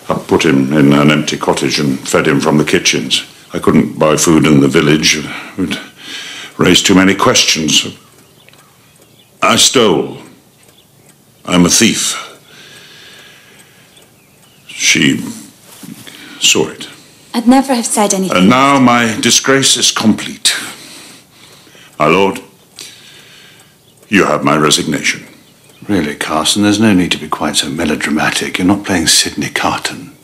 I put him in an empty cottage and fed him from the kitchens. I couldn't buy food in the village. It would raise too many questions. I stole. I'm a thief. She saw it. I'd never have said anything. And now my disgrace is complete. My lord, you have my resignation. Really, Carson, there's no need to be quite so melodramatic. You're not playing Sidney Carton.